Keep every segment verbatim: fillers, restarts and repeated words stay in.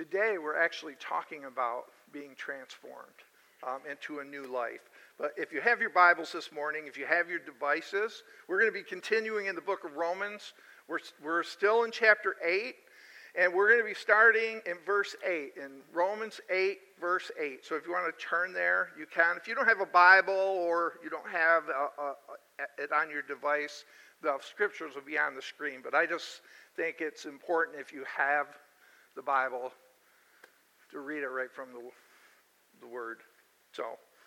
today we're actually talking about being transformed um, into a new life. But if you have your Bibles this morning, if you have your devices, we're going to be continuing in the book of Romans. We're, we're still in chapter eight, and we're going to be starting in verse eight, in Romans eight, verse eight. So if you want to turn there, you can. If you don't have a Bible or you don't have a, a, a, it on your device, the scriptures will be on the screen. But I just think it's important, if you have the Bible, to read it right from the, the Word. So,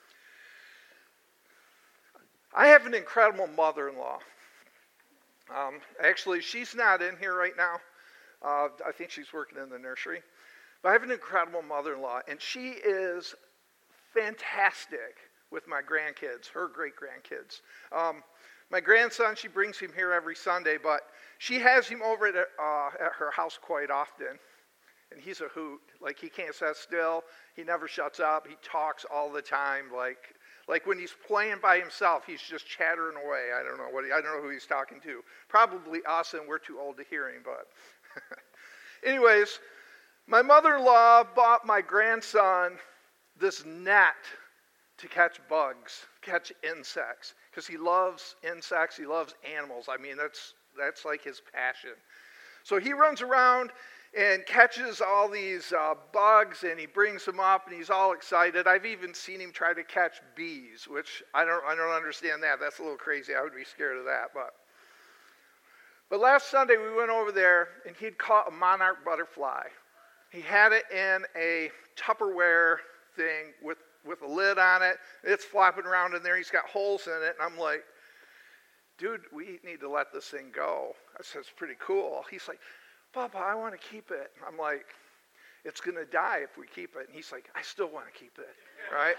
I have an incredible mother-in-law. Um, actually, she's not in here right now. Uh, I think she's working in the nursery. But I have an incredible mother-in-law, and she is fantastic with my grandkids, her great-grandkids. Um, my grandson, she brings him here every Sunday, but she has him over at, uh, at her house quite often. And he's a hoot. Like, he can't sit still. He never shuts up. He talks all the time. Like, like when he's playing by himself, he's just chattering away. I don't know what he, I don't know who he's talking to. Probably us, and we're too old to hear him. But, anyways, my mother-in-law bought my grandson this net to catch bugs, catch insects, because he loves insects. He loves animals. I mean, that's that's like his passion. So he runs around and catches all these uh, bugs, and he brings them up, and he's all excited. I've even seen him try to catch bees, which I don't I don't understand that. That's a little crazy. I would be scared of that. But but last Sunday we went over there, and he'd caught a monarch butterfly. He had it in a Tupperware thing with, with a lid on it. It's flopping around in there. He's got holes in it, and I'm like, dude, we need to let this thing go. I said, it's pretty cool. He's like, Papa, I want to keep it. I'm like, it's going to die if we keep it. And he's like, I still want to keep it, right?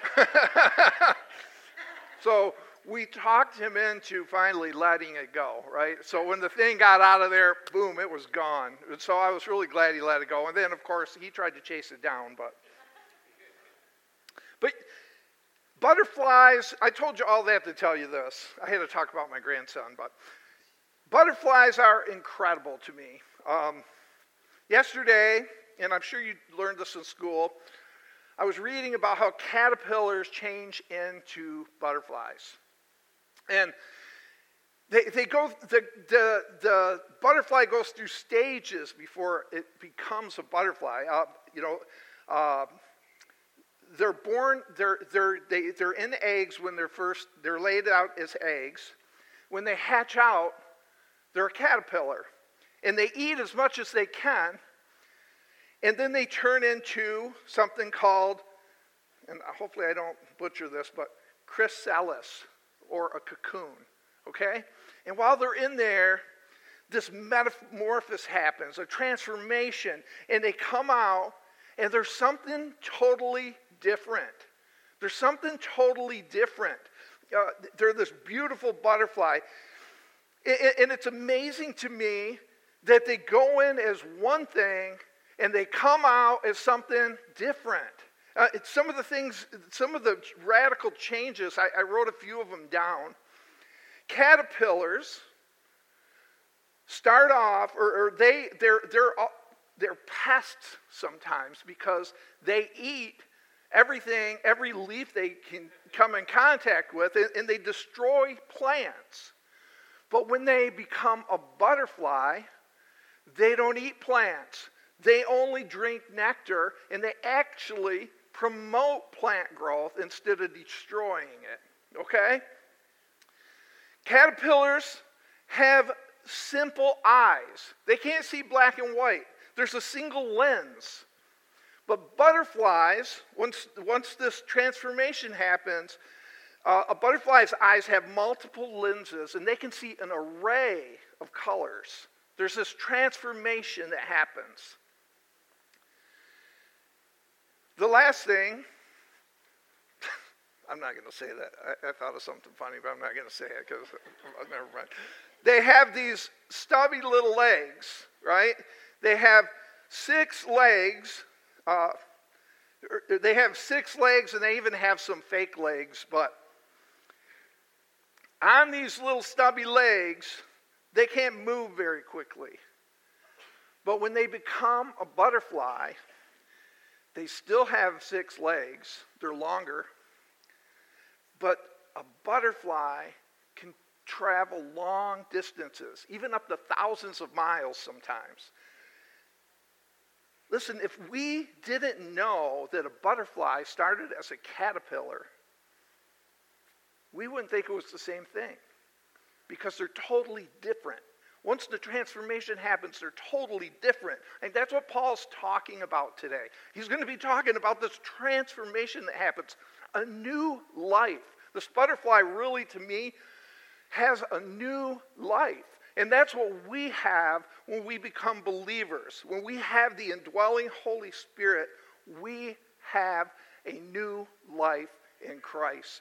So we talked him into finally letting it go, right? So when the thing got out of there, boom, it was gone. And so I was really glad he let it go. And then, of course, he tried to chase it down. But, but butterflies, I told you all that to tell you this. I had to talk about my grandson, but butterflies are incredible to me. Um, yesterday, and I'm sure you learned this in school, I was reading about how caterpillars change into butterflies. And they they go the the the butterfly goes through stages before it becomes a butterfly. Uh, you know, uh, they're born they're they're they, they're in eggs when they're first they're laid out as eggs. When they hatch out, they're a caterpillar. And they eat as much as they can, and then they turn into something called, and hopefully I don't butcher this, but chrysalis, or a cocoon, okay? And while they're in there, this metamorphosis happens, a transformation, and they come out, and there's something totally different. There's something totally different. Uh, they're this beautiful butterfly, and it's amazing to me that they go in as one thing and they come out as something different. Uh, it's some of the things, some of the radical changes, I, I wrote a few of them down. Caterpillars start off, or, or they they're they're they're pests sometimes because they eat everything, every leaf they can come in contact with, and, and they destroy plants. But when they become a butterfly, they don't eat plants. They only drink nectar, and they actually promote plant growth instead of destroying it. Okay? Caterpillars have simple eyes. They can't see black and white. There's a single lens. But butterflies, once, once this transformation happens, uh, a butterfly's eyes have multiple lenses, and they can see an array of colors. There's this transformation that happens. The last thing, I'm not going to say that. I, I thought of something funny, but I'm not going to say it because, never mind. They have these stubby little legs, right? They have six legs. Uh, they have six legs, and they even have some fake legs. But on these little stubby legs, they can't move very quickly. But when they become a butterfly, They still have six legs. They're longer. But a butterfly can travel long distances, even up to thousands of miles sometimes. Listen, if we didn't know that a butterfly started as a caterpillar, we wouldn't think it was the same thing, because they're totally different. Once the transformation happens, they're totally different. And that's what Paul's talking about today. He's going to be talking about this transformation that happens, a new life. This butterfly really, to me, has a new life. And that's what we have when we become believers. When we have the indwelling Holy Spirit, we have a new life in Christ.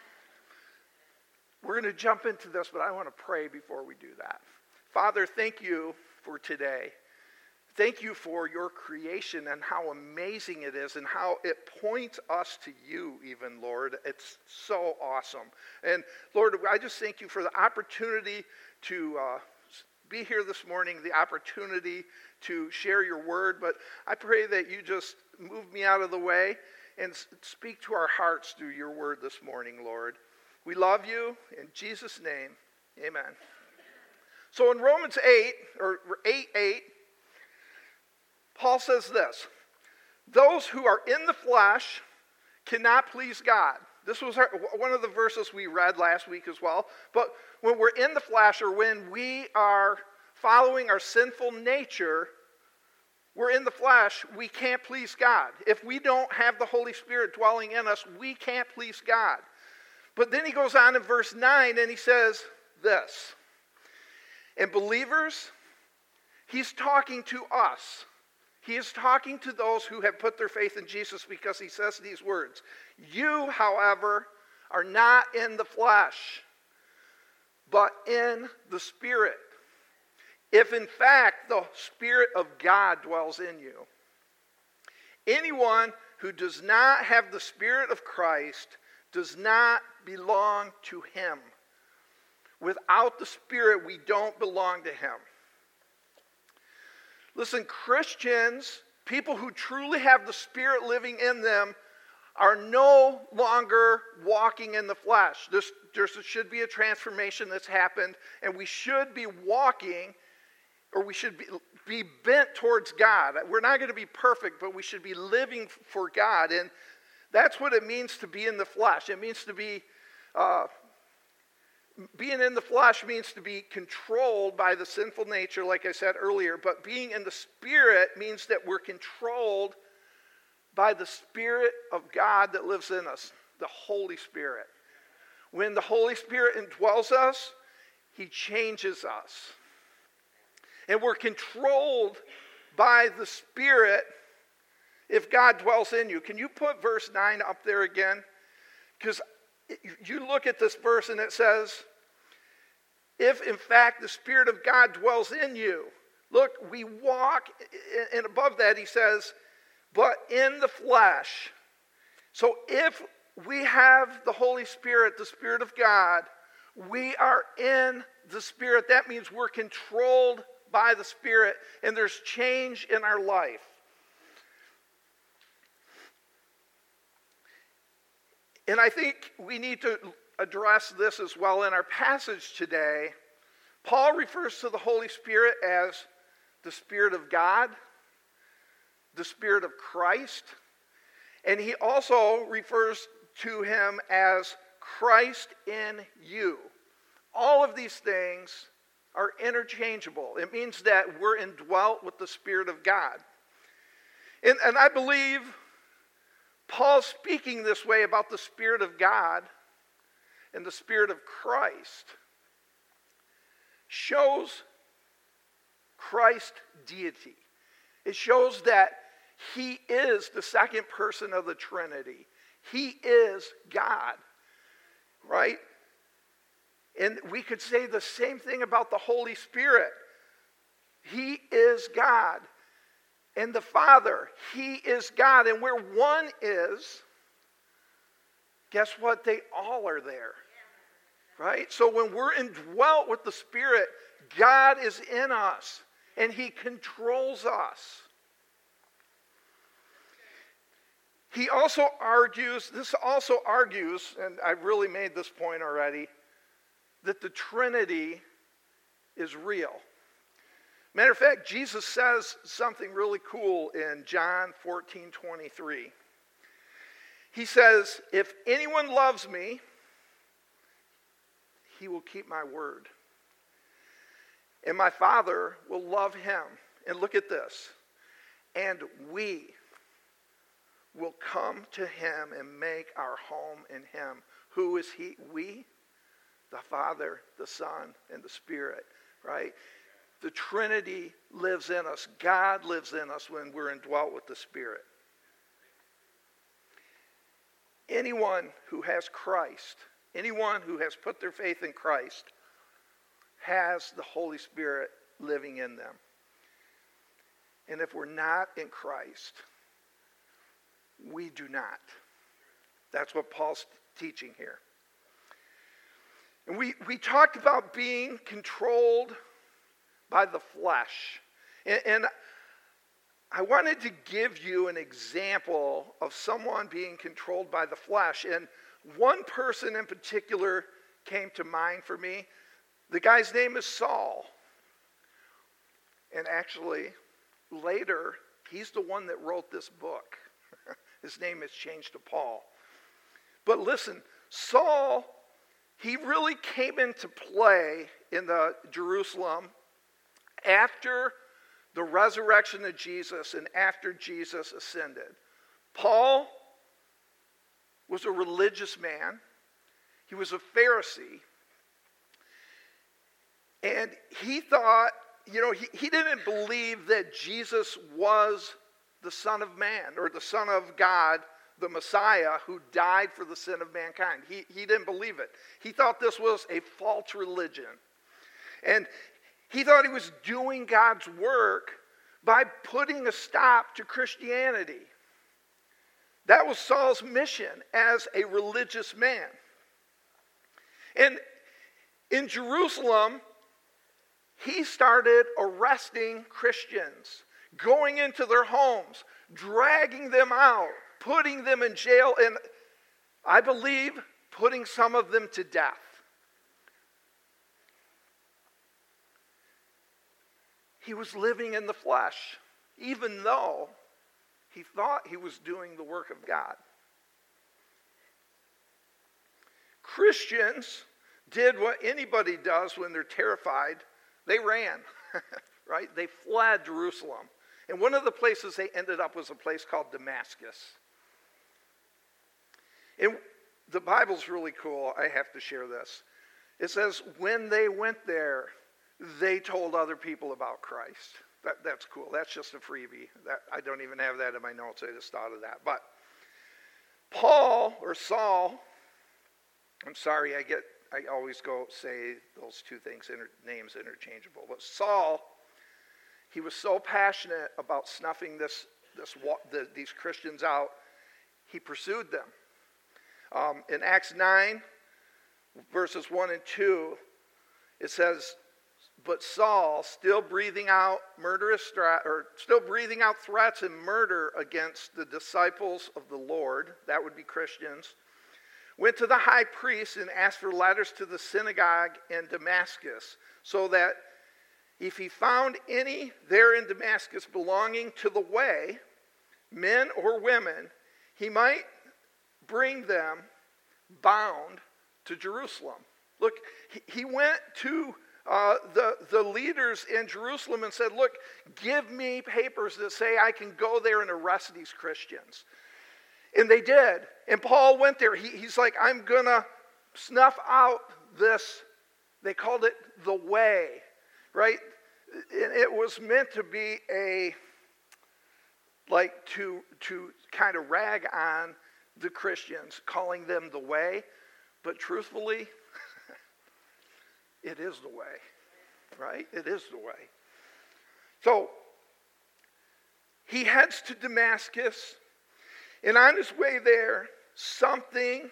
We're going to jump into this, but I want to pray before we do that. Father, thank you for today. Thank you for your creation and how amazing it is and how it points us to you even, Lord. It's so awesome. And Lord, I just thank you for the opportunity to uh, be here this morning, the opportunity to share your word. But I pray that you just move me out of the way and speak to our hearts through your word this morning, Lord. We love you. In Jesus' name, amen. So in Romans eight, or eight eight, Paul says this: those who are in the flesh cannot please God. This was our, one of the verses we read last week as well. But when we're in the flesh, or when we are following our sinful nature, we're in the flesh, we can't please God. If we don't have the Holy Spirit dwelling in us, we can't please God. But then he goes on in verse nine and he says this. And believers, he's talking to us. He is talking to those who have put their faith in Jesus, because he says these words: you, however, are not in the flesh, but in the Spirit, if in fact the Spirit of God dwells in you. Anyone who does not have the Spirit of Christ does not belong to him. Without the Spirit, we don't belong to him. Listen, Christians, people who truly have the Spirit living in them, are no longer walking in the flesh. This, there should be a transformation that's happened, and we should be walking, or we should be, be bent towards God. We're not going to be perfect, but we should be living for God. And that's what it means to be in the flesh. It means to be... Uh, Being in the flesh means to be controlled by the sinful nature, like I said earlier. But being in the Spirit means that we're controlled by the Spirit of God that lives in us, the Holy Spirit. When the Holy Spirit indwells us, he changes us. And we're controlled by the Spirit if God dwells in you. Can you put verse nine up there again? Because you look at this verse and it says, if in fact the Spirit of God dwells in you. Look, we walk, and above that he says, but in the flesh. So if we have the Holy Spirit, the Spirit of God, we are in the Spirit. That means we're controlled by the Spirit, and there's change in our life. And I think we need to address this as well in our passage today. Paul refers to the Holy Spirit as the Spirit of God, the Spirit of Christ, and he also refers to him as Christ in you. All of these things are interchangeable. It means that we're indwelt with the Spirit of God. And, and I believe Paul speaking this way about the Spirit of God and the Spirit of Christ shows Christ's deity. It shows that he is the second person of the Trinity. He is God, right? And we could say the same thing about the Holy Spirit. He is God. And the Father, he is God. And where one is, guess what? They all are there. Right? So when we're indwelt with the Spirit, God is in us. And he controls us. he also argues, this also argues, and I've really made this point already, that the Trinity is real. Matter of fact, Jesus says something really cool in John fourteen twenty-three. He says, if anyone loves me, he will keep my word. And my Father will love him. And look at this. And we will come to him and make our home in him. Who is he? We? The Father, the Son, and the Spirit, right? The Trinity lives in us. God lives in us when we're indwelt with the Spirit. Anyone who has Christ, anyone who has put their faith in Christ, has the Holy Spirit living in them. And if we're not in Christ, we do not. That's what Paul's teaching here. And we, we talked about being controlled by the flesh. And, and I wanted to give you an example of someone being controlled by the flesh. And one person in particular came to mind for me. The guy's name is Saul. And actually, later, he's the one that wrote this book. His name is changed to Paul. But listen, Saul, he really came into play in the Jerusalem after the resurrection of Jesus and after Jesus ascended. Paul was a religious man. He was a Pharisee. And he thought, you know, he, he didn't believe that Jesus was the Son of Man or the Son of God, the Messiah who died for the sin of mankind. He, he didn't believe it. He thought this was a false religion. And he thought he was doing God's work by putting a stop to Christianity. That was Saul's mission as a religious man. And in Jerusalem, he started arresting Christians, going into their homes, dragging them out, putting them in jail, and I believe putting some of them to death. He was living in the flesh, even though he thought he was doing the work of God. Christians did what anybody does when they're terrified. They ran, right? They fled Jerusalem. And one of the places they ended up was a place called Damascus. And the Bible's really cool. I have to share this. It says, when they went there, they told other people about Christ. That, that's cool. That's just a freebie. That, I don't even have that in my notes. I just thought of that. But Paul, or Saul, I'm sorry, I get, I always go say those two things, inter, names interchangeable. But Saul, he was so passionate about snuffing this, this the, these Christians out, he pursued them. Um, in Acts nine, verses one and two, it says, but Saul, still breathing out murderous threat, or still breathing out threats and murder against the disciples of the Lord, that would be Christians, went to the high priest and asked for letters to the synagogue in Damascus, so that if he found any there in Damascus belonging to the way, men or women, he might bring them bound to Jerusalem. Look, he, he went to uh, the, the leaders in Jerusalem and said, look, give me papers that say I can go there and arrest these Christians. And they did. And Paul went there. He, he's like, I'm going to snuff out this. They called it the way, right? And it was meant to be a, like to, to kind of rag on the Christians, calling them the way. But truthfully, it is the way, right? It is the way. So he heads to Damascus, and on his way there, something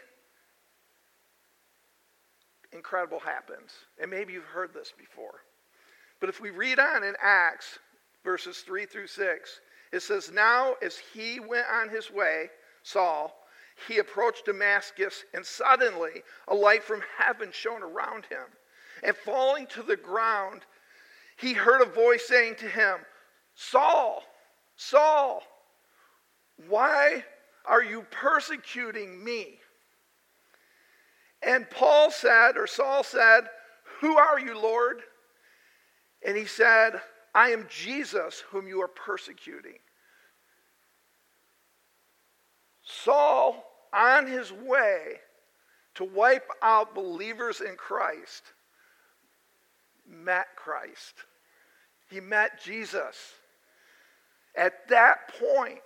incredible happens. And maybe you've heard this before. But if we read on in Acts, verses three through six, it says, now as he went on his way, Saul, he approached Damascus, and suddenly a light from heaven shone around him. And falling to the ground, he heard a voice saying to him, Saul, Saul, why are you persecuting me? And Paul said, or Saul said, who are you, Lord? And he said, I am Jesus whom you are persecuting. Saul, on his way to wipe out believers in Christ, met Christ. He met Jesus. At that point,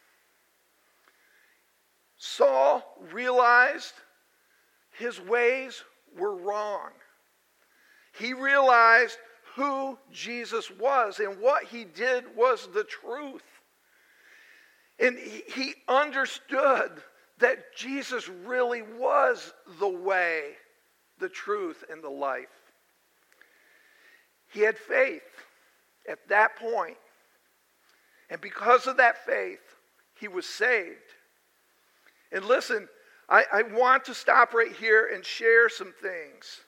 Saul realized his ways were wrong. He realized who Jesus was, and what he did was the truth. And he, he understood that Jesus really was the way, the truth, and the life. He had faith at that point. And because of that faith, he was saved. And listen, I, I want to stop right here and share some things.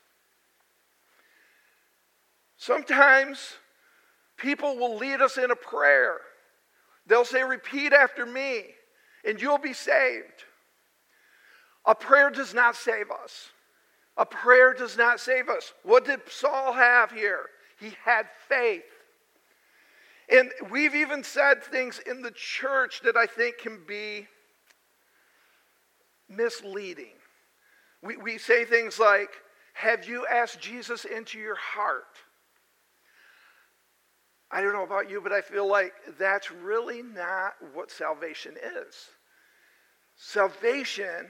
Sometimes people will lead us in a prayer. They'll say, repeat after me, and you'll be saved. A prayer does not save us. A prayer does not save us. What did Saul have here? He had faith. And we've even said things in the church that I think can be misleading. We, we say things like, have you asked Jesus into your heart? I don't know about you, but I feel like that's really not what salvation is. Salvation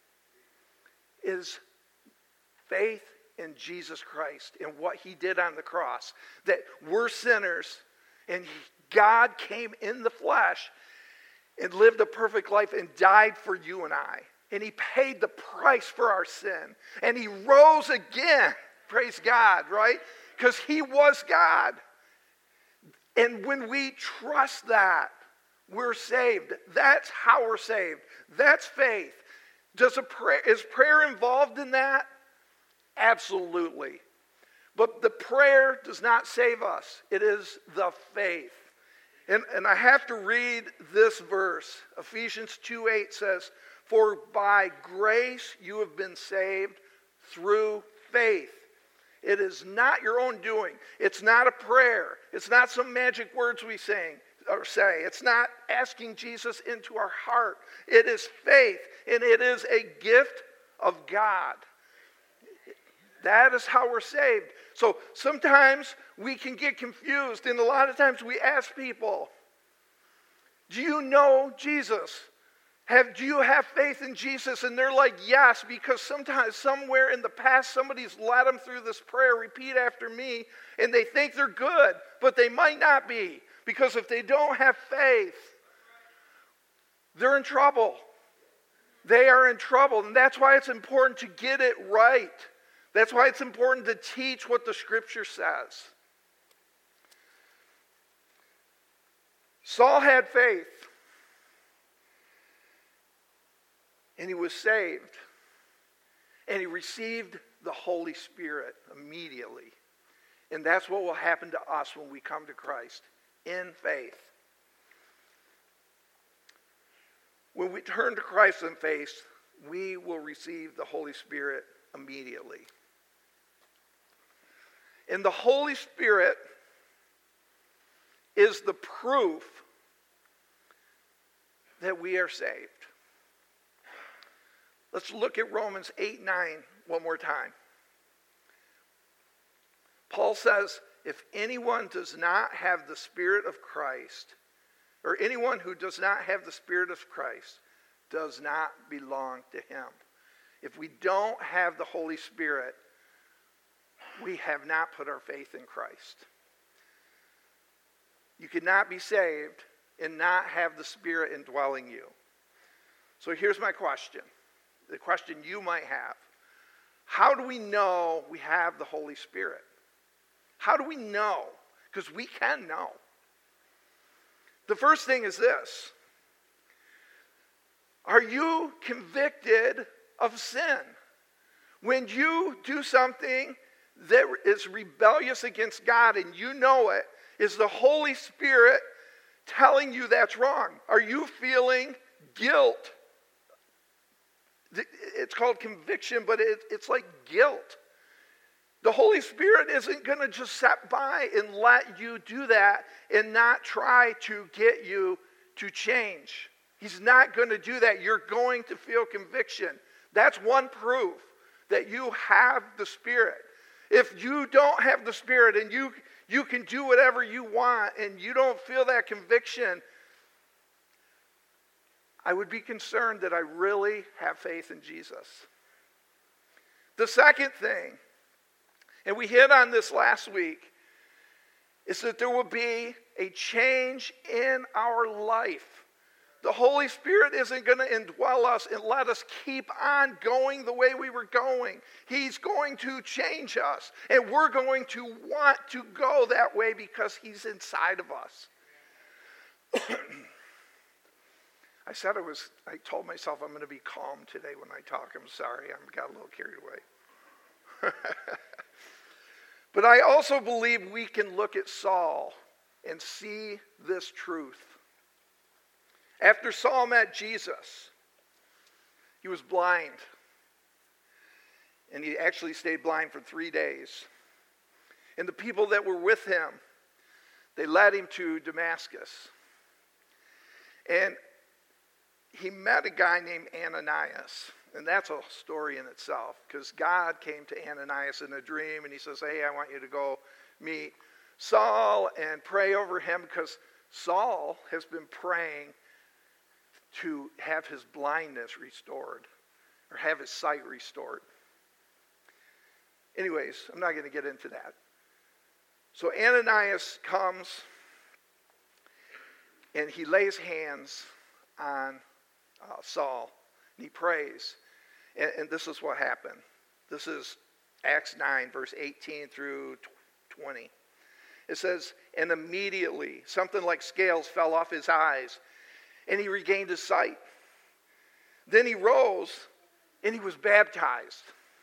is faith in Jesus Christ and what he did on the cross. That we're sinners, and he, God came in the flesh and lived a perfect life and died for you and I. And he paid the price for our sin. And he rose again. Praise God, right? Because he was God. And when we trust that, we're saved. That's how we're saved. That's faith. Does a prayer, is prayer involved in that? Absolutely. But the prayer does not save us. It is the faith. And, and I have to read this verse. Ephesians two eight says, for by grace you have been saved through faith. It is not your own doing. It's not a prayer. It's not some magic words we sing or say. It's not asking Jesus into our heart. It is faith, and it is a gift of God. That is how we're saved. So sometimes we can get confused, and a lot of times we ask people, do you know Jesus? Have, do you have faith in Jesus? And they're like, yes, because sometimes, somewhere in the past, somebody's led them through this prayer, repeat after me, and they think they're good, but they might not be. Because if they don't have faith, they're in trouble. They are in trouble, and that's why it's important to get it right. That's why it's important to teach what the Scripture says. Saul had faith. And he was saved. And he received the Holy Spirit immediately. And that's what will happen to us when we come to Christ, in faith. When we turn to Christ in faith, we will receive the Holy Spirit immediately. And the Holy Spirit is the proof that we are saved. Let's look at Romans eight nine one more time. Paul says, if anyone does not have the Spirit of Christ, or anyone who does not have the Spirit of Christ, does not belong to him. If we don't have the Holy Spirit, we have not put our faith in Christ. You cannot be saved and not have the Spirit indwelling you. So here's my question. The question you might have. How do we know we have the Holy Spirit? How do we know? Because we can know. The first thing is this. Our Are you convicted of sin? When you do something that is rebellious against God and you know it, is the Holy Spirit telling you that's wrong? Are you feeling guilt? It's called conviction, but it, it's like guilt. The Holy Spirit isn't going to just sit by and let you do that and not try to get you to change. He's not going to do that. You're going to feel conviction. That's one proof that you have the Spirit. If you don't have the Spirit and you, you can do whatever you want and you don't feel that conviction, I would be concerned that I really have faith in Jesus. The second thing, and we hit on this last week, is that there will be a change in our life. The Holy Spirit isn't going to indwell us and let us keep on going the way we were going. He's going to change us. And we're going to want to go that way because He's inside of us. I said I was, I told myself I'm going to be calm today when I talk. I'm sorry, I got a little carried away. But I also believe we can look at Saul and see this truth. After Saul met Jesus, he was blind. And he actually stayed blind for three days. And the people that were with him, they led him to Damascus. And he met a guy named Ananias. And that's a story in itself, because God came to Ananias in a dream and he says, hey, I want you to go meet Saul and pray over him, because Saul has been praying to have his blindness restored or have his sight restored. Anyways, I'm not going to get into that. So Ananias comes and he lays hands on uh, Saul and he prays. And, and this is what happened. This is Acts nine, verse eighteen through twenty. It says, and immediately something like scales fell off his eyes, and he regained his sight. Then he rose, and he was baptized.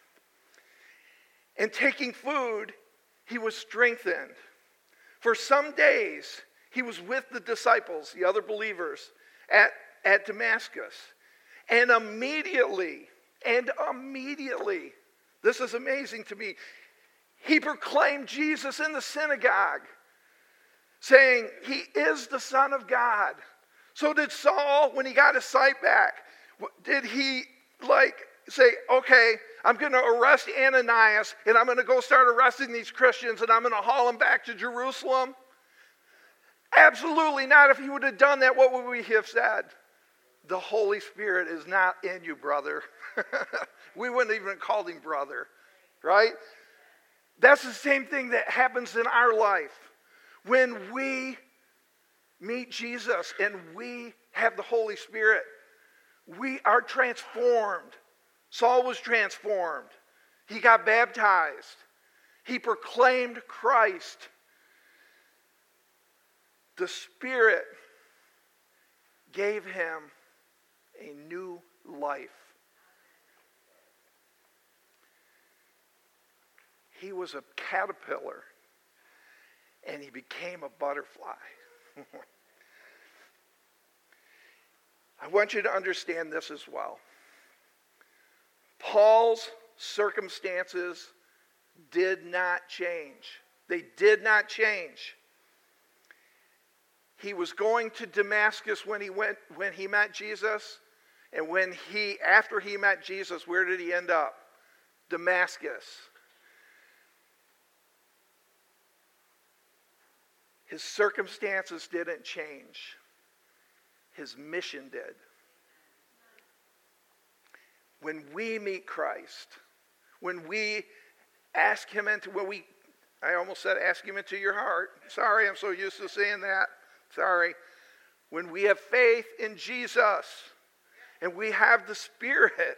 And taking food, he was strengthened. For some days, he was with the disciples, the other believers, at, at Damascus. And immediately, and immediately, this is amazing to me, he proclaimed Jesus in the synagogue, saying, he is the Son of God. So did Saul, when he got his sight back, did he like say, okay, I'm going to arrest Ananias and I'm going to go start arresting these Christians and I'm going to haul them back to Jerusalem? Absolutely not. If he would have done that, what would we have said? The Holy Spirit is not in you, brother. We wouldn't even have called him brother, right? That's the same thing that happens in our life. When we meet Jesus and we have the Holy Spirit, we are transformed. Saul was transformed. He got baptized. He proclaimed Christ. The Spirit gave him a new life. He was a caterpillar, and he became a butterfly. I want you to understand this as well. Paul's circumstances did not change. They did not change. He was going to Damascus when he went when he met Jesus, and when he after he met Jesus, where did he end up? Damascus. His circumstances didn't change. His mission did. When we meet Christ, when we ask him into, when we, I almost said ask him into your heart. Sorry, I'm so used to saying that. Sorry. When we have faith in Jesus and we have the Spirit,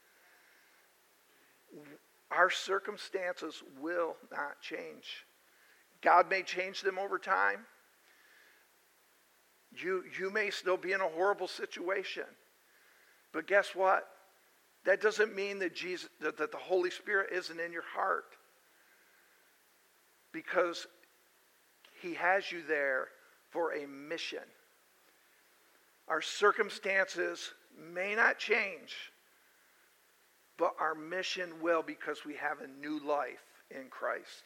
our circumstances will not change. God may change them over time. You, you may still be in a horrible situation. But guess what? That doesn't mean that Jesus, that, that the Holy Spirit isn't in your heart. Because he has you there for a mission. Our circumstances may not change, but our mission will, because we have a new life in Christ.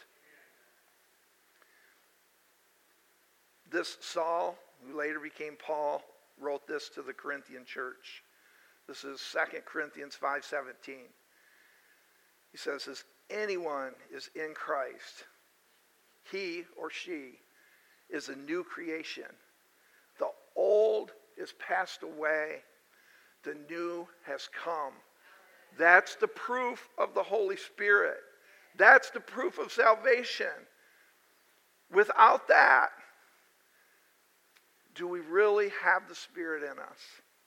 This Saul, who later became Paul, wrote this to the Corinthian church. This is Second Corinthians five seventeen. He says, as anyone is in Christ, he or she is a new creation. The old is passed away. The new has come. That's the proof of the Holy Spirit. That's the proof of salvation. Without that, do we really have the Spirit in us?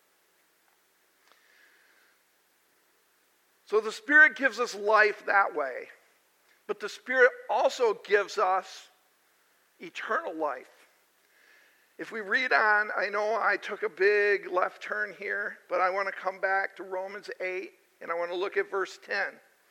So the Spirit gives us life that way. But the Spirit also gives us eternal life. If we read on, I know I took a big left turn here, but I want to come back to Romans eight, and I want to look at verse ten.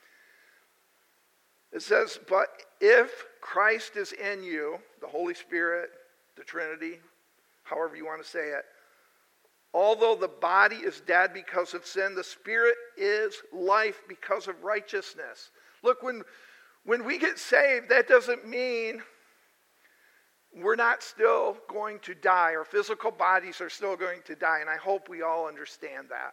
It says, but if Christ is in you, the Holy Spirit, the Trinity, however you want to say it, although the body is dead because of sin, the Spirit is life because of righteousness. Look, when, when we get saved, that doesn't mean we're not still going to die. Our physical bodies are still going to die, and I hope we all understand that.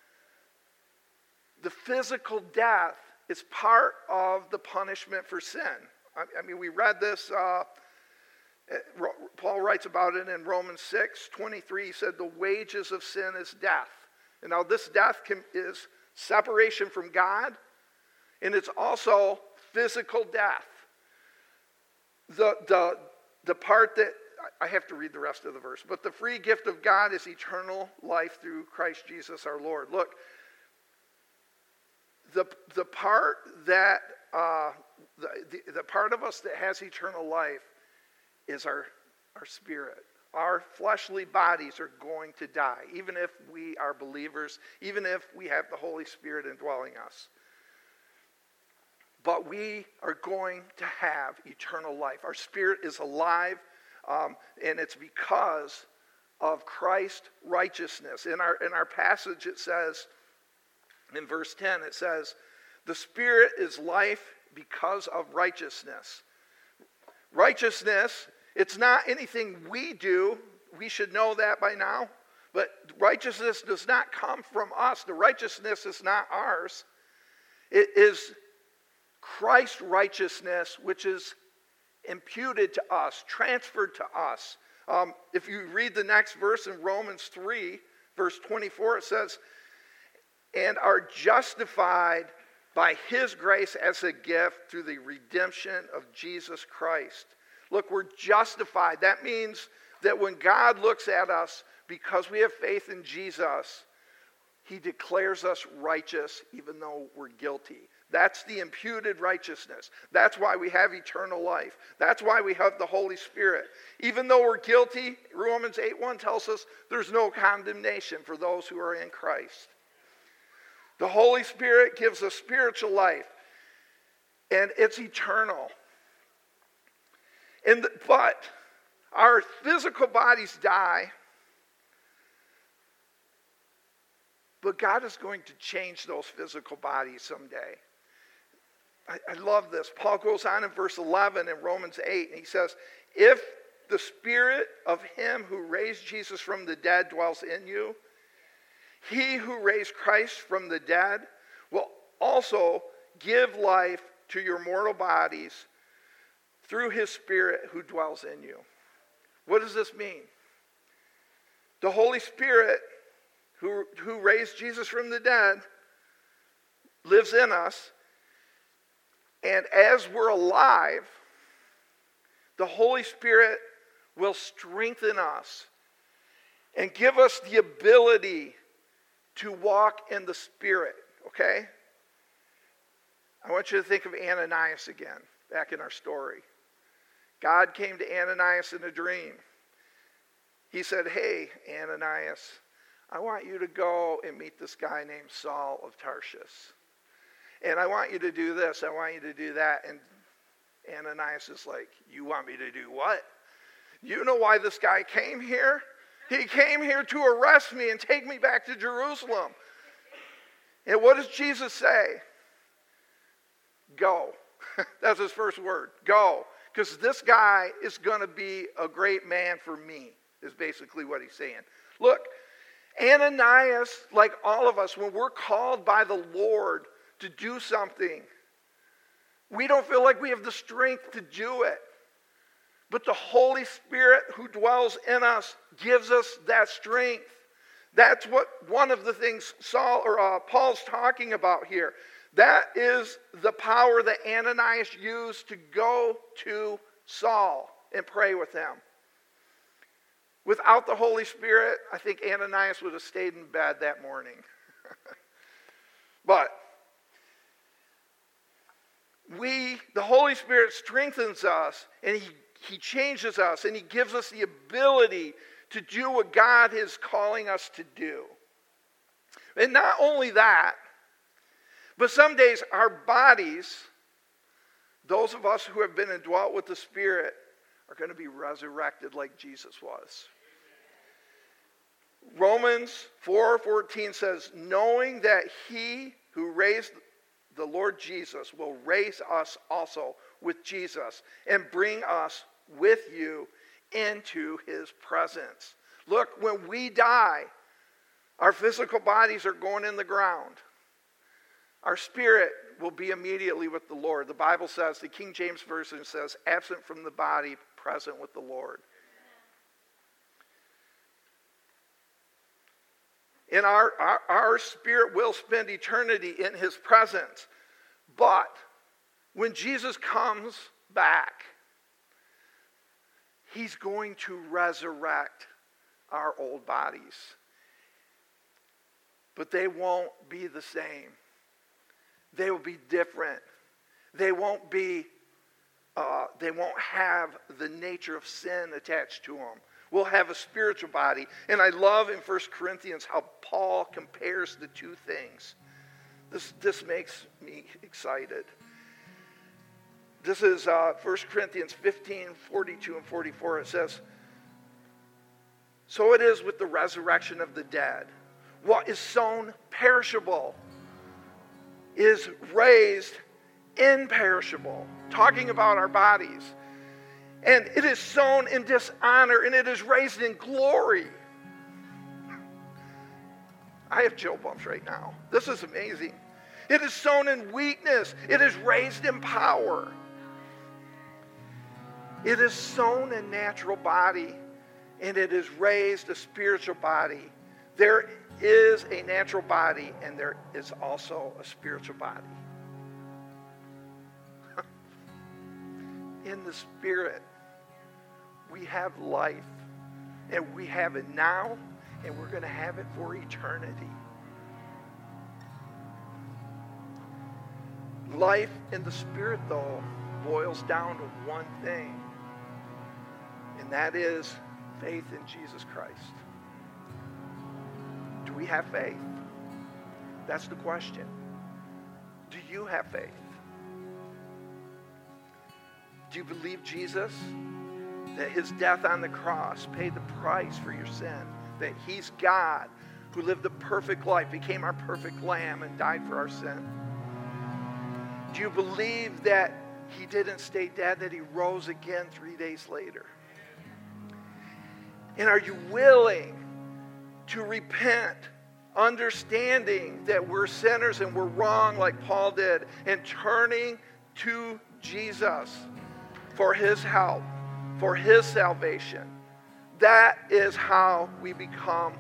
The physical death is part of the punishment for sin. I, I mean, we read this, uh, Paul writes about it in Romans six twenty-three. He said, the wages of sin is death. And now this death can, is separation from God, and it's also physical death. The, the, the part that, I have to read the rest of the verse, but the free gift of God is eternal life through Christ Jesus our Lord. Look, the, the part that, uh, the, the, the part of us that has eternal life is our, our spirit. Our fleshly bodies are going to die, even if we are believers, even if we have the Holy Spirit indwelling us. But we are going to have eternal life. Our spirit is alive, um, and it's because of Christ's righteousness. In our, in our passage it says, in verse ten, it says, the Spirit is life because of righteousness. Righteousness, it's not anything we do. We should know that by now. But righteousness does not come from us. The righteousness is not ours. It is Christ's righteousness, which is imputed to us, transferred to us. Um, if you read the next verse in Romans three, verse twenty-four, it says, and are justified by his grace as a gift through the redemption of Jesus Christ. Look, we're justified. That means that when God looks at us, because we have faith in Jesus, he declares us righteous even though we're guilty. That's the imputed righteousness. That's why we have eternal life. That's why we have the Holy Spirit. Even though we're guilty, Romans eight one tells us there's no condemnation for those who are in Christ. The Holy Spirit gives us spiritual life, and it's eternal. And the, but our physical bodies die, but God is going to change those physical bodies someday. I, I love this. Paul goes on in verse eleven in Romans eight, and he says, if the Spirit of him who raised Jesus from the dead dwells in you, he who raised Christ from the dead will also give life to your mortal bodies through his Spirit who dwells in you. What does this mean? The Holy Spirit who, who raised Jesus from the dead lives in us. And as we're alive, the Holy Spirit will strengthen us and give us the ability to walk in the Spirit, okay? I want you to think of Ananias again, back in our story. God came to Ananias in a dream. He said, hey, Ananias, I want you to go and meet this guy named Saul of Tarshish. And I want you to do this. I want you to do that. And Ananias is like, you want me to do what? You know why this guy came here? He came here to arrest me and take me back to Jerusalem. And what does Jesus say? Go. That's his first word. Go. Because this guy is going to be a great man for me, is basically what he's saying. Look, Ananias, like all of us, when we're called by the Lord to do something, we don't feel like we have the strength to do it. But the Holy Spirit who dwells in us gives us that strength. That's what one of the things Saul or uh, Paul's talking about here. That is the power that Ananias used to go to Saul and pray with him. Without the Holy Spirit, I think Ananias would have stayed in bed that morning. But we, the Holy Spirit strengthens us, and he, he changes us, and he gives us the ability to do what God is calling us to do. And not only that, but some days our bodies, those of us who have been indwelt with the Spirit, are going to be resurrected like Jesus was. Romans four fourteen says, knowing that he who raised the Lord Jesus will raise us also with Jesus and bring us with you into his presence. Look, when we die, our physical bodies are going in the ground. Our spirit will be immediately with the Lord. The Bible says, the King James Version says, absent from the body, present with the Lord. And our, our, our spirit will spend eternity in his presence. But when Jesus comes back, he's going to resurrect our old bodies. But they won't be the same. They will be different. They won't be, uh, they won't have the nature of sin attached to them. We'll have a spiritual body. And I love in First Corinthians how Paul compares the two things. This, this makes me excited. This is uh, First Corinthians fifteen, forty-two and forty-four. It says, so it is with the resurrection of the dead. What is sown perishable is raised imperishable. Talking about our bodies. And it is sown in dishonor, and it is raised in glory. I have chill bumps right now. This is amazing. It is sown in weakness. It is raised in power. It is sown a natural body, and it is raised a spiritual body. There is a natural body, and there is also a spiritual body. In the Spirit, we have life, and we have it now, and we're going to have it for eternity. Life in the Spirit, though, boils down to one thing, and that is faith in Jesus Christ. Do we have faith? That's the question. Do you have faith? Do you believe Jesus? That his death on the cross paid the price for your sin. That he's God who lived a perfect life, became our perfect lamb, and died for our sin. Do you believe that he didn't stay dead, that he rose again three days later? And are you willing to repent, understanding that we're sinners and we're wrong like Paul did, and turning to Jesus for his help, for his salvation? That is how we become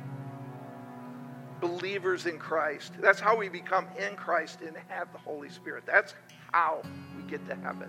believers in Christ. That's how we become in Christ and have the Holy Spirit. That's how we get to heaven.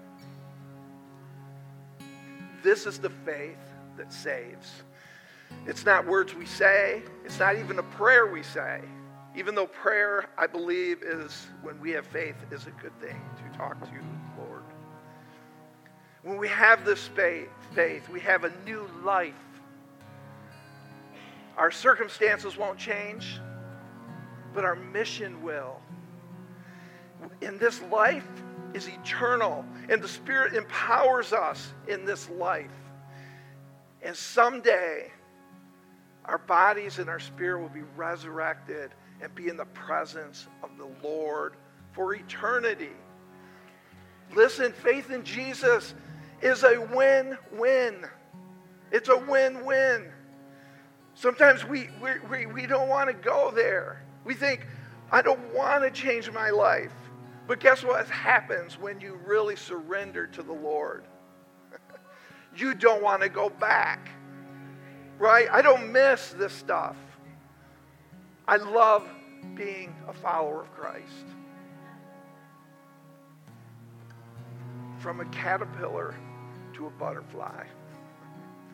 This is the faith that saves. It's not words we say. It's not even a prayer we say. Even though prayer, I believe, is when we have faith, is a good thing to talk to the Lord. When we have this faith, faith, we have a new life. Our circumstances won't change, but our mission will. In this life is eternal, and the Spirit empowers us in this life. And someday, our bodies and our spirit will be resurrected and be in the presence of the Lord for eternity. Listen, faith in Jesus is a win-win. It's a win-win. Sometimes we, we, we, we don't want to go there. We think, I don't want to change my life. But guess what happens when you really surrender to the Lord? You don't want to go back. Right? I don't miss this stuff. I love being a follower of Christ. From a caterpillar to a butterfly.